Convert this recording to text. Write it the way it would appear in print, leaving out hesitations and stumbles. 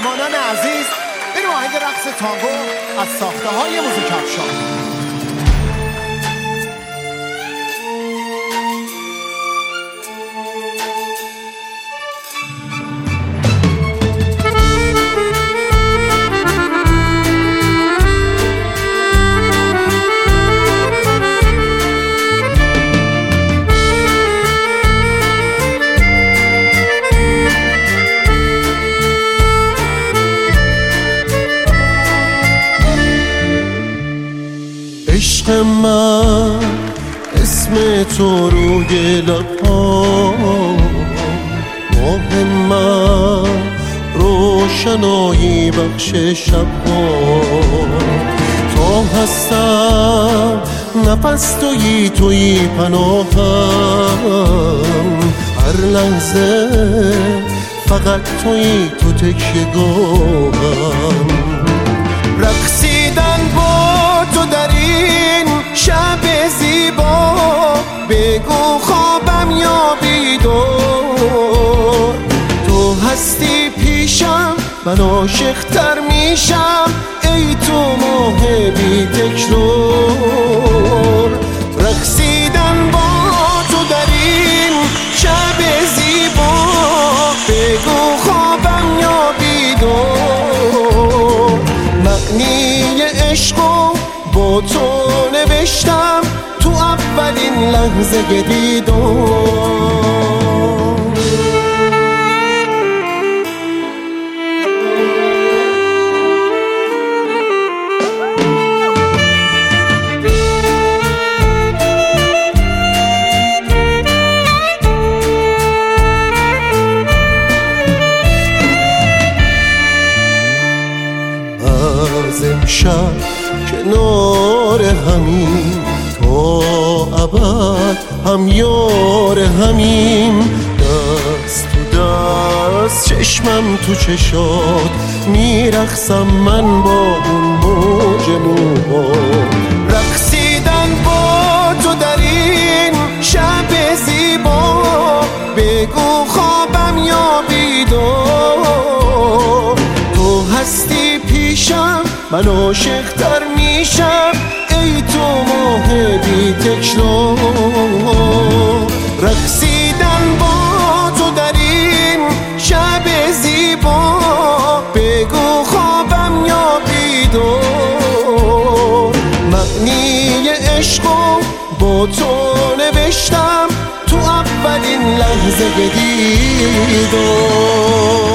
مهمانان عزیز، بریم آهنگ رقص تانگو از ساخته های موزیک افشار. عشق من اسم تو روی لبام، ماه من روشنایی بخش شبام. تو هستم نفس تویی پناهم، هر لحظه فقط تو تکیه‌گاهم. رقصیدن با تو در این شب زیبا، بگو خوابم یا بیدار. تو هستی پیشم، من عاشق‌تر میشم، ای تو ماه بی تکرار. رقصیدن با تو در این شب زیبا، بگو خوابم یا بیدار. معنی عشقو با تو نوشتم تو اولین لحظه دیدار. از امشب کنار همین تا ابد هم یار همین، دست تو دست چشمم تو چشات میرقصم من با اون موج موهات. رقصیدن با تو در این شب زیبا، بگو خوابم یا بیدار. تو هستی پیشم، من عاشق‌تر میشم، ای تو ماه بی تکرار. رقصیدن با تو در این شب زیبا، بگو خوابم یا بیدار. معنی عشقو با تو نوشتم تو اولین لحظه دیدار.